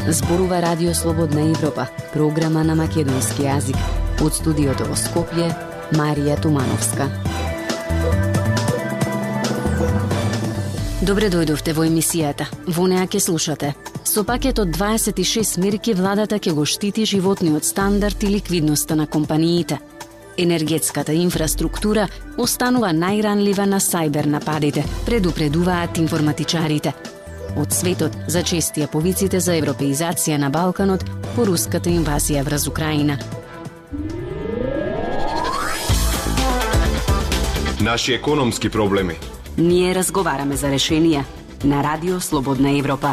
Зборува Радио Слободна Европа, програма на македонски јазик. Од студиото во Скопје, Марија Тумановска. Добре дојдовте во емисијата. Во неа ќе слушате. Со пакет од 26 мерки владата ќе го штити животниот стандард и ликвидноста на компаниите. Енергетската инфраструктура останува најранлива на сајбер нападите, предупредуваат информатичарите. Од светот зачестија повиците за европеизација на Балканот по руската инвазија врз Украина. Наши економски проблеми. Ние разговараме за решенија на Радио Слободна Европа.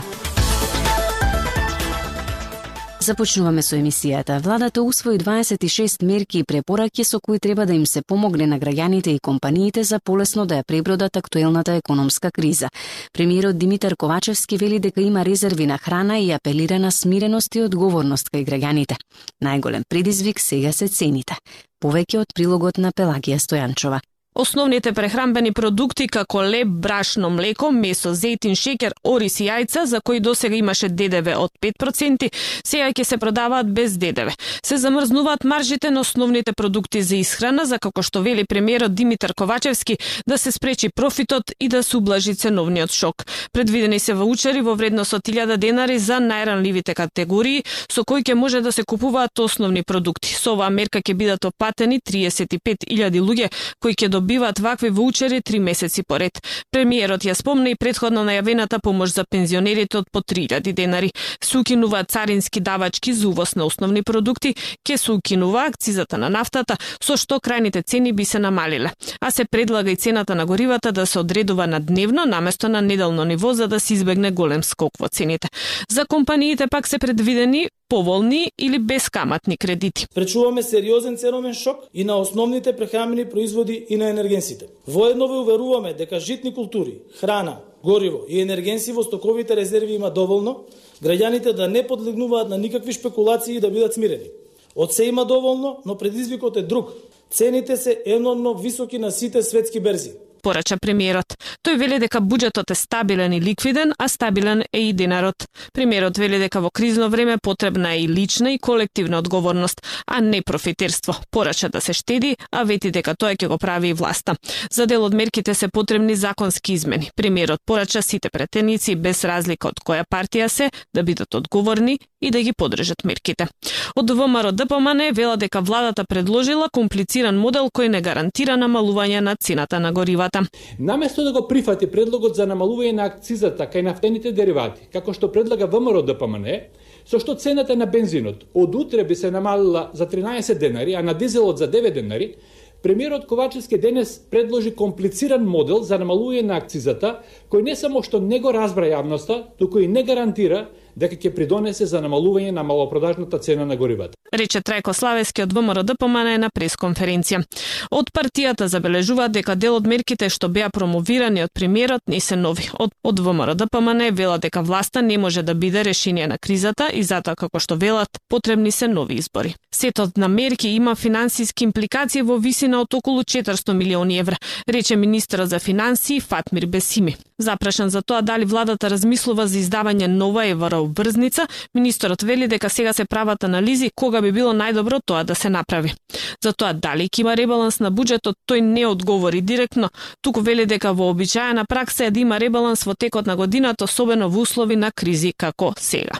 Започнуваме со емисијата. Владата усвои 26 мерки и препораки со кои треба да им се помогне на граѓаните и компаниите за полесно да ја пребродат актуелната економска криза. Премиерот Димитар Ковачевски вели дека има резерви на храна и апелира на смиреност и одговорност кај граѓаните. Најголем предизвик сега се цените. Повеќе од прилогот на Пелагија Стојанчова. Основните прехранбени продукти како леб, брашно, млеко, месо, зејтин, шеќер, ориз и јајца, за кои досега имаше ДДВ од 5%, сега ќе се продаваат без ДДВ. Се замрзнуваат маржите на основните продукти за исхрана, за како што вели премиерот Димитар Ковачевски, да се спречи профитот и да се ублажи ценовниот шок. Предвидени се ваучери во вредност од 1000 денари за најранливите категории, со кои ќе може да се купуваат основни продукти. Со оваа мерка ќе бидат опатени 35.000 луѓе кои ќе добиваат вакви ваучери 3 месеци поред. Премиерот ја спомна и претходно најавената помош за пензионерите од по 3000 денари. Се укинуваат царински давачки за увоз на основни продукти, ќе се укинува акцизата на нафтата, со што крајните цени би се намалиле. А се предлага и цената на горивата да се одредува на дневно наместо на неделно ниво за да се избегне голем скок во цените. За компаниите пак се предвидени поволни или бескаматни кредити. Пречуваме сериозен ценовен шок и на основните прехранбени производи и на енергенсите. Воедно ве уверуваме дека житни култури, храна, гориво и енергенси во стоковите резерви има доволно, граѓаните да не подлегнуваат на никакви шпекулации и да бидат смирени. Од се има доволно, но предизвикот е друг. Цените се енормно високи на сите светски берзи. Порача премиерот. Тој вели дека буџетот е стабилен и ликвиден, а стабилен е и денарот. Премиерот вели дека во кризно време потребна е и лична и колективна одговорност, а не профитерство. Порача да се штеди, а вети дека тоа ќе го прави и власта. За дел од мерките се потребни законски измени. Премиерот порача сите претеници без разлика од која партија се да бидат одговорни и да ги подржат мерките. Од ВМРО ДПМН вела дека владата предложила комплициран модел кој не гарантира намалување на цената на горивата. Наместо да го прифати предлогот за намалување на акцизата кај нафтените деривати, како што предлага ВМРО ДПМН, со што цената на бензинот од утре би се намалила за 13 денари, а на дизелот за 9 денари, премиерот Ковачевски денес предложи комплициран модел за намалување на акцизата, кој не само што не го разбра јавноста, туку и не гарантира дека ќе придонесе за намалување на малопродажната цена на горивата. Рече Трајко Славески од ВМРО ДПМН на пресконференција. Од партијата забележуваат дека дел од мерките што беа промовирани од премиерот не се нови. Од ВМРО ДПМН вела дека власта не може да биде решение на кризата и затоа како што велат потребни се нови избори. Сетот на мерки има финансиски импликации во висина од околу 400 милиони евра, рече министерот за финансии Фатмир Бесими. Запрашан за тоа дали владата размислува за издавање нова еврообврзница, министерот вели дека сега се прават анализи кога би било најдобро тоа да се направи. За тоа дали ќе има ребаланс на буџетот, тој не одговори директно, туку вели дека вообичаена пракса е да има ребаланс во текот на годината, особено во услови на кризи како сега.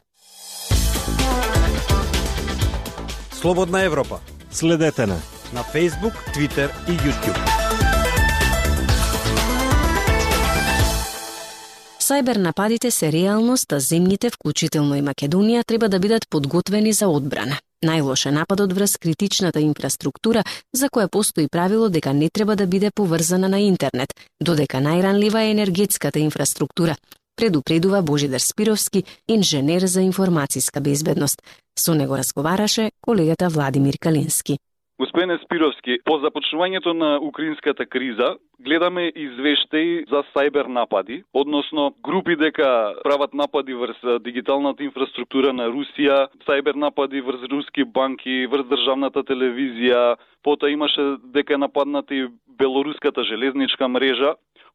Слободна Европа. Следете на Facebook, Twitter и YouTube. Сајбер нападите се реалност, а земјите, вклучително и Македонија, треба да бидат подготвени за одбрана. Најлош е нападот врз критичната инфраструктура, за која постои правило дека не треба да биде поврзана на интернет, додека најранлива е енергетската инфраструктура, предупредува Божидар Спировски, инженер за информацијска безбедност. Со него разговараше колегата Владимир Калински. Господине Спировски, по започнувањето на украинската криза, гледаме извештаи за сајбер напади, односно групи дека прават напади врз дигиталната инфраструктура на Русија, сајбер напади врз руски банки, врз државната телевизија, потоа имаше дека нападната и белоруската железничка мрежа.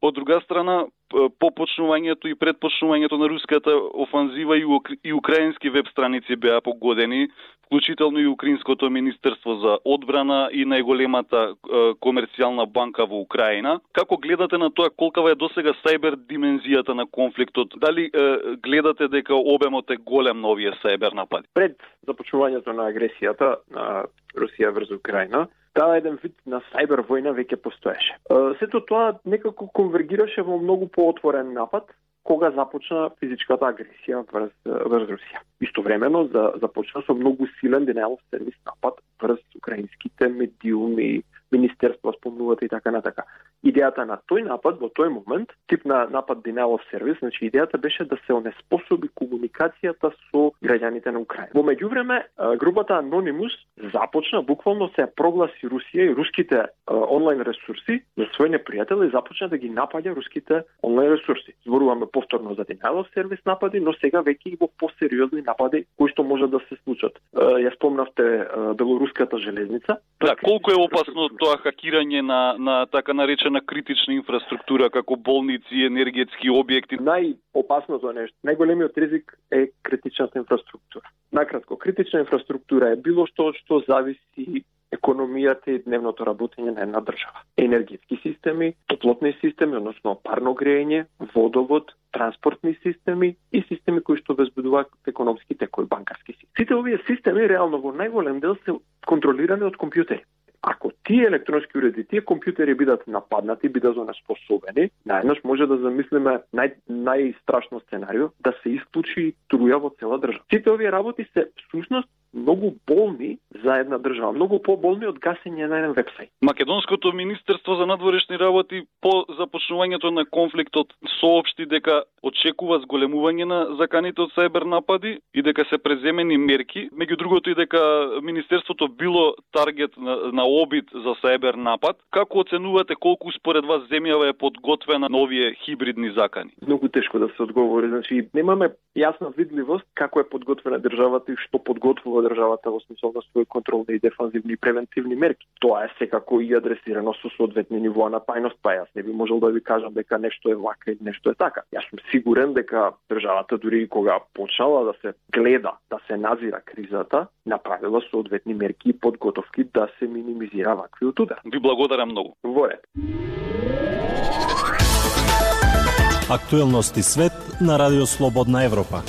Од друга страна, по почнувањето и предпочнувањето на руската офанзива и украински веб страници беа погодени, вклучително и Украинското министерство за одбрана и најголемата комерцијална банка во Украина. Како гледате на тоа, колкава е досега сајбер димензијата на конфликтот? Дали гледате дека обемот е голем на овие сајбер напади? Пред започнувањето на агресијата на Русија врз Украина, таа еден вид на сајбер војна веќе постоеше. Сето тоа некако конвергираше во многу поотворен напад кога започна физичката агресија врз Русија. Истовремено започна со многу силен denial of service напад врз украинските медиуми, министерства, спомнувате и така натака. Идејата на тој напад во тој момент, тип на напад denial of service, значи идејата беше да се онеспособи комуникацијата со граѓаните на Украина. Во меѓувреме, групата Anonymous започна, буквално се прогласи Русија и руските онлайн ресурси за свој непријател и започна да ги напаѓа руските онлайн ресурси. Зборуваме повторно за denial of service напади, но сега веќе и во посериозни напади кои што може да се случат. Ја спомнавте белоруската железница. Да, колку е опасно тоа хакирање на така наречена критична инфраструктура како болници, енергетски објекти? Најопасното нешто, најголемиот ризик е критичната инфраструктура. Накратко, критична инфраструктура е било што зависи економијата и дневното работење на една држава. Енергетски системи, топлотни системи, односно парно грејење, водовод, транспортни системи и системи кои што обезбедуваат економски текови банкарски системи. Сите овие системи реално во најголем дел се контролирани од компјутери. Ако тие електронски уреди, тие компјутери бидат нападнати, бидат онеспособени, најнаш може да замислиме најстрашно сценарио да се исклучи труја во цела држава. Сите овие работи се всушност многу болни за една држава, многу поболни од гасење на еден вебсајт. Македонското министерство за надворешни работи по започнувањето на конфликтот соопшти дека очекува зголемување на заканите од сајбер напади и дека се преземени мерки, меѓу другото и дека министерството било таргет на обид за сајбер напад. Како оценувате колку според вас земјава е подготвена на овие хибридни закани? Многу тешко да се одговори, значи немаме јасна видливост како е подготвена државата и што подготвува државата во смисол на своји контролни и дефанзивни и превентивни мерки. Тоа е секако и адресирано со соодветни нивоа на тајност, па јас не би можел да ви кажам дека нешто е вака и нешто е така. Јас сум сигурен дека државата дури и кога почнала да се гледа, да се назира кризата, направила соодветни мерки и подготовки да се минимизира ваквиот удар. Ви благодарам многу. Во ред. Актуелности свет на Радио Слободна Европа.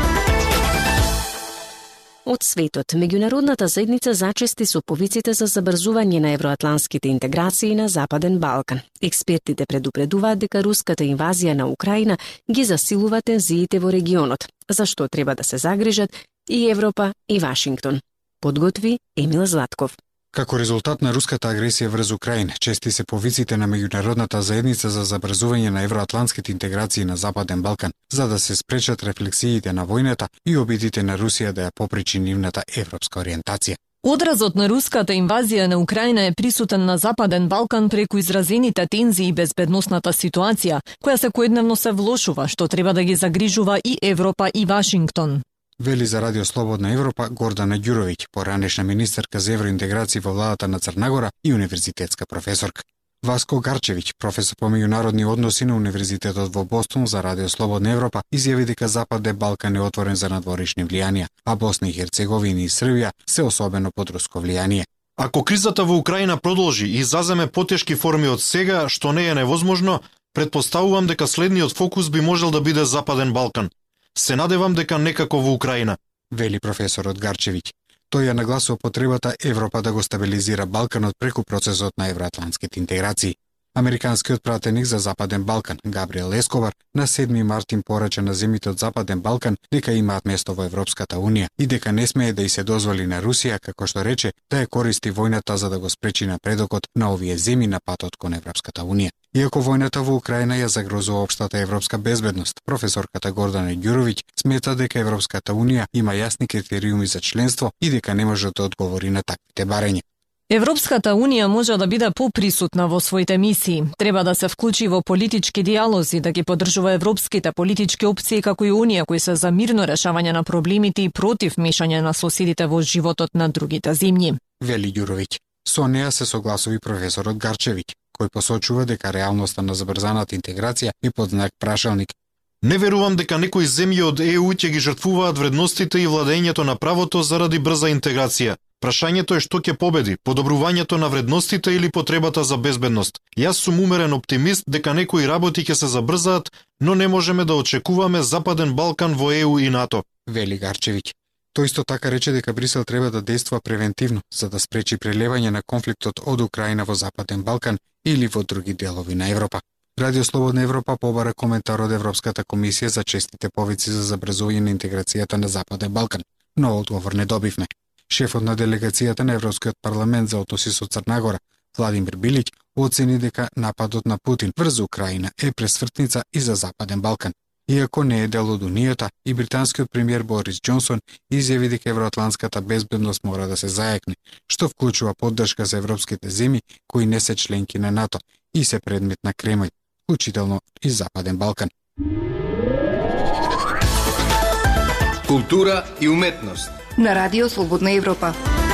Од светот, меѓународната заедница зачести со повиците за забрзување на евроатланските интеграции на Западен Балкан. Експертите предупредуваат дека руската инвазија на Украина ги засилува тензиите во регионот, за што треба да се загрижат и Европа и Вашингтон. Подготви Емил Златков. Како резултат на руската агресија врз Украина, чести се повиците на меѓународната заедница за забрзување на евроатланските интеграции на Западен Балкан, за да се спречат рефлексиите на војната и обидите на Русија да ја попречи нивната европска ориентација. Одразот на руската инвазија на Украина е присутен на Западен Балкан преку изразените тензии и безбедносната ситуација, која секојдневно се влошува, што треба да ги загрижува и Европа и Вашингтон. Вели за Радио Слободна Европа Гордана Ѓуровиќ, поранешна министерка за евроинтеграција во владата на Црна Гора и универзитетска професорка. Васко Гарчевиќ, професор по меѓународни односи на Универзитетот во Бостон за Радио Слободна Европа, изјави дека Западен Балкан е отворен за надворешни влијанија, а Босна и Херцеговина и Србија се особено под руско влијание. Ако кризата во Украина продолжи и заземе потешки форми од сега, што не е невозможно, претпоставувам дека следниот фокус би можел да биде Западен Балкан. Се надевам дека некако во Украина, вели професорот Гарчевиќ. Тој ја нагласува потребата Европа да го стабилизира Балканот преку процесот на евроатлантските интеграции. Американскиот пратеник за Западен Балкан, Габриел Ескобар, на 7 март им порача на земјите од Западен Балкан дека имаат место во Европската Унија и дека не смее да и се дозволи на Русија, како што рече, да ја користи војната за да го спречи напредокот на овие земји на патот кон Европската Унија. Иако војната во Украина ја загрозува општата европска безбедност, професорката Гордана Ѓуровиќ смета дека Европската Унија има јасни критериуми за членство и дека не може да одговори на таквите барања. Европската Унија може да биде поприсутна во своите мисии. Треба да се вклучи во политички диалози, да ги поддржува европските политички опции како и Унија кои се за мирно решавање на проблемите и против мешање на соседите во животот на другите земји. Вели Ѓуровиќ. Со неа се согласува и професорот Гарчевиќ, кој посочува дека реалноста на забрзаната интеграција е под знак прашалник. Не верувам дека некои земји од ЕУ ќе ги жртвуваат вредностите и владењето на правото заради брза интеграција. Прашањето е што ќе победи, подобрувањето на вредностите или потребата за безбедност. Јас сум умерен оптимист дека некои работи ќе се забрзаат, но не можеме да очекуваме Западен Балкан во ЕУ и НАТО, вели Гарчевиќ. Тој исто така рече дека Брисел треба да действува превентивно за да спречи прелевање на конфликтот од Украина во Западен Балкан или во други делови на Европа. Радио Слободна Европа побара коментар од Европската комисија за честите повици за забрзување на интеграцијата на Западен Балкан, но одговор не добивме. Шефот на делегацијата на Европскиот парламент за односи со Црна Гора, Владимир Билиќ, оцени дека нападот на Путин врз Украина е пресвртница и за Западен Балкан. Иако не е дел од Унијата, и британскиот премиер Борис Џонсон изјави дека евроатлантската безбедност мора да се зајакне, што вклучува поддршка за европските земји кои не се членки на НАТО и се предмет на Кремљ, вклучително и Западен Балкан. Култура и уметност на Радио Слободна Европа.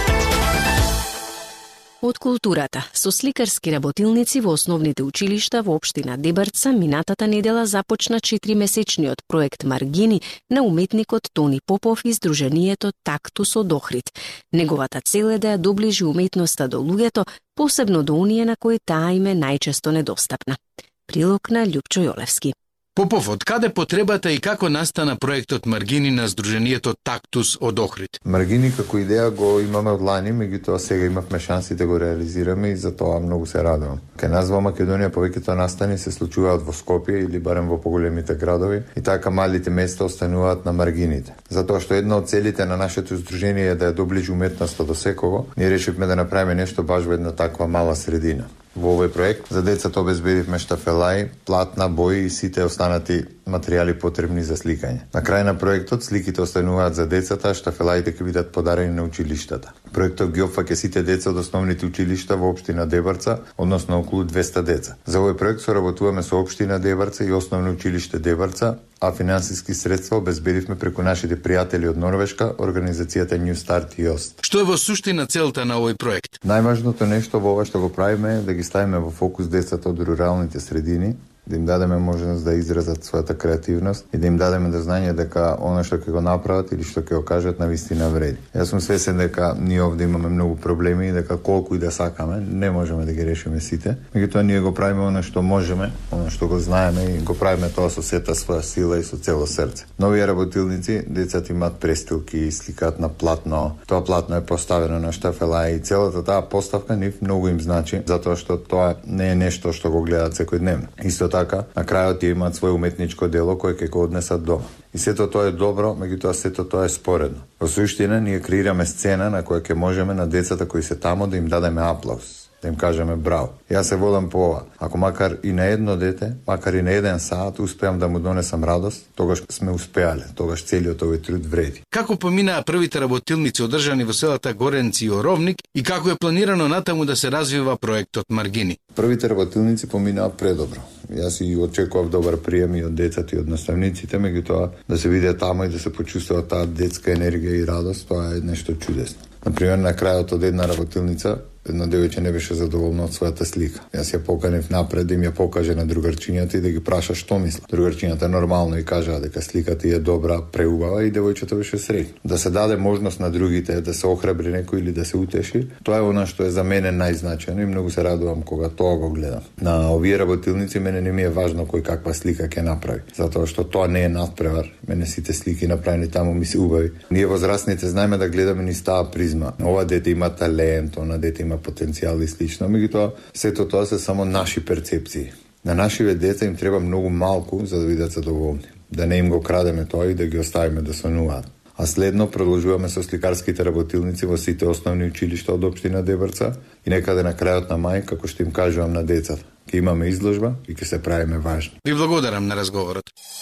Од културата, со сликарски работилници во основните училишта во општина Дебарца минатата недела започна 4-месечниот проект Маргини на уметникот Тони Попов и Сдруженијето Тактус од Охрид. Неговата цел е да ја доближи уметноста до луѓето, посебно до оние на кои таа им е најчесто недостапна. Прилог на Љупчо Јолевски. Попов, од каде потребата и како настана проектот Маргини на Сдруженијето Тактус од Охрид? Маргини како идеја го имаме од лани, меѓутоа сега имавме шанси да го реализираме и за тоа многу се радувам. Кај нас во Македонија повеќето настани се случуваат во Скопје или барем во поголемите градови и така малите места остануваат на маргините. Затоа што една од целите на нашето здружение е да ја доближи уметноста до секого, ние решивме да направиме нешто баш во една таква мала средина. Во овој проект за децата обезбедивме штафелаи, платна, бои и сите останати материјали потребни за сликање. На крај на проектот сликите остануваат за децата, а штафелаите ќе бидат подарени на училиштата. Проектот ги опфаќа сите деца од основните училишта во општина Дебарца, односно околу 200 деца. За овој проект соработуваме со општина Дебарца и основно училиште Дебарца, а финансиски средства обезбедивме преку нашите пријатели од Норвешка, организацијата New Start Jost. Што е во суштина целта на овој проект? Најважното нешто во ова што го правиме е да ги ставиме во фокус децата од руралните средини, да им дадеме можност да изразат својата креативност и да им дадеме да знање дека она што ќе го направат или што ќе го кажат навистина вреди. Јас сум свесен дека ние овде имаме многу проблеми и дека колку и да сакаме, не можеме да ги решиме сите. Меѓутоа ние го правиме она што можеме, она што го знаеме и го правиме тоа со сета своја сила и со цело срце. Нови работилници, децата имаат престилки, сликаат на платно. Тоа платно е поставено на штафела и целата таа поставка нив многу им значи, затоа што тоа не е нешто што го гледаат секојдневно. Исто така, на крајот ја имаат свое уметничко дело кое ќе го однесат дома. И сето тоа е добро, меѓутоа сето тоа е споредно. Во суштина, ние креираме сцена на која ќе можеме на децата кои се тамо да им дадеме аплауз, да им кажеме браво. Јас се водам по ова. Ако макар и на едно дете, макар и на еден саат успеам да му донесам радост, тогаш сме успеале, тогаш целиот овој труд вреди. Како поминаа првите работилници одржани во селата Горенци и Оровник и како е планирано натаму да се развива проектот Маргини? Првите работилници поминаа предобро. Јас и очекував добар прием и од децата и од наставниците, меѓутоа да се виде тамо и да се почувствува таа детска енергија и радост, тоа е нешто чудесно. Например, на крајот од една работилница, едно девојче не беше задоволно од својата слика. Јас ја поканев напред да им ја покаже на другарчињата и да ги праша што мисли. Другарчињата нормално и кажаа дека сликата е добра, преубава и девојчето беше среќно. Да се даде можност на другите да се охрабри некој или да се утеши, тоа е она што е за мене најзначајно и многу се радувам кога тоа го гледам. На овие работилници мене не ми е важно кој каква слика ќе направи, затоа што тоа не е надпревар. Мене сите слики направени таму ми се убави. Ние возрастните знаеме да гледаме низ таа призма. Ова дете има талент, она дете има потенцијал и слично, меѓутоа сето тоа се само наши перцепции. На нашиве деца им треба многу малку за да бидат задоволни. Да не им го крадеме тоа и да ги оставиме да сонуваат. А следно продолжуваме со сликарските работилници во сите основни училишта од општина Дебарца и некаде на крајот на мај, како што им кажувам на децата, ќе имаме изложба и ќе се правиме важни. Ви благодарам на разговорот.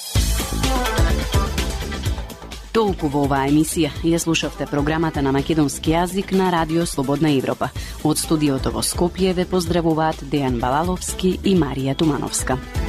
Толку во оваа емисија ја слушавте програмата на македонски јазик на Радио Слободна Европа. Од студиото во Скопје ве поздравуваат Дејан Балаловски и Марија Тумановска.